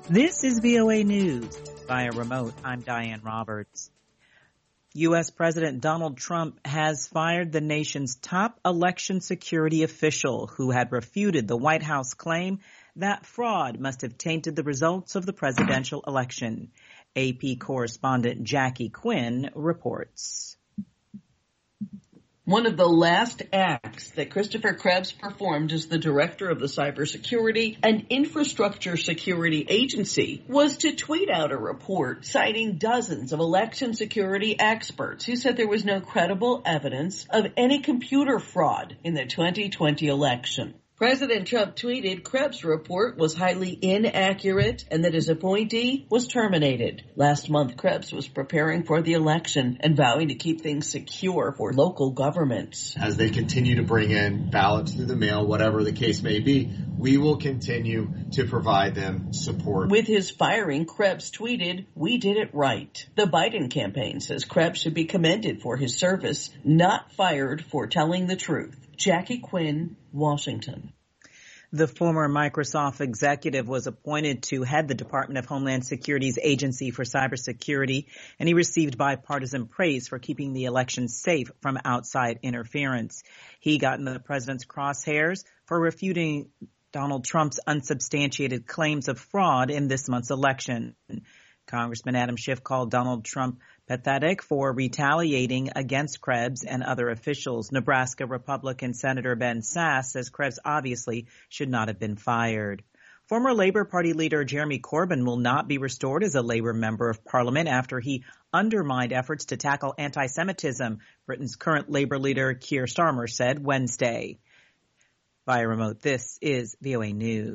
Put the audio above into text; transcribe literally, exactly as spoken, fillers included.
This is V O A News. Via remote, I'm Diane Roberts. U S. President Donald Trump has fired the nation's top election security official who had refuted the White House claim that fraud must have tainted the results of the presidential election. A P correspondent Jackie Quinn reports. One of the last acts that Christopher Krebs performed as the director of the Cybersecurity and Infrastructure Security Agency was to tweet out a report citing dozens of election security experts who said there was no credible evidence of any computer fraud in the twenty twenty election. President Trump tweeted Krebs' report was highly inaccurate and that his appointee was terminated. Last month, Krebs was preparing for the election and vowing to keep things secure for local governments. As they continue to bring in ballots through the mail, whatever the case may be, we will continue to provide them support. With his firing, Krebs tweeted, "We did it right." The Biden campaign says Krebs should be commended for his service, not fired for telling the truth. Jackie Quinn, Washington. The former Microsoft executive was appointed to head the Department of Homeland Security's Agency for Cybersecurity, and he received bipartisan praise for keeping the election safe from outside interference. He got in the president's crosshairs for refuting Donald Trump's unsubstantiated claims of fraud in this month's election. Congressman Adam Schiff called Donald Trump pathetic for retaliating against Krebs and other officials. Nebraska Republican Senator Ben Sasse says Krebs obviously should not have been fired. Former Labor Party leader Jeremy Corbyn will not be restored as a Labor member of Parliament after he undermined efforts to tackle anti-Semitism, Britain's current Labor leader Keir Starmer said Wednesday. Via remote, this is V O A News.